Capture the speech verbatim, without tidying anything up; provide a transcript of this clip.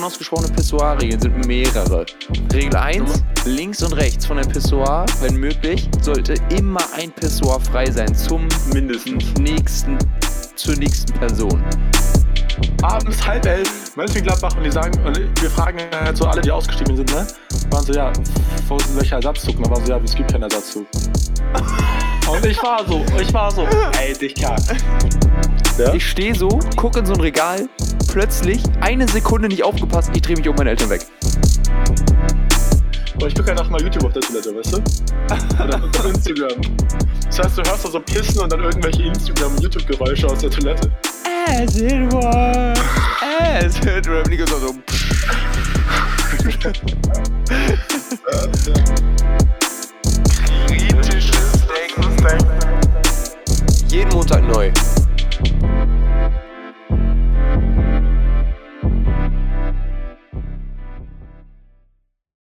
unausgesprochene Pissoir-Regeln sind mehrere. Regel eins, links und rechts von der Pissoir, wenn möglich, sollte immer ein Pissoir frei sein zum mindestens nächsten, zur nächsten Person. Abends halb elf, Mönchengladbach, und die sagen, und wir fragen halt so alle, die ausgestiegen sind, ne? Waren so, ja, wo ist denn welcher Ersatzzug? Und dann waren so, ja, es gibt keinen Ersatzzug. Und ich war so, ich war so, ey, Dicker. Ja? Ich stehe so, gucke in so ein Regal, plötzlich, eine Sekunde nicht aufgepasst, ich drehe mich um meine Eltern weg. Und ich gucke ja nach mal YouTube auf der Toilette, weißt du? Oder auf Instagram. Das heißt, du hörst da so Pissen und dann irgendwelche Instagram- und YouTube-Geräusche aus der Toilette. As it was, as it was. Und ich so,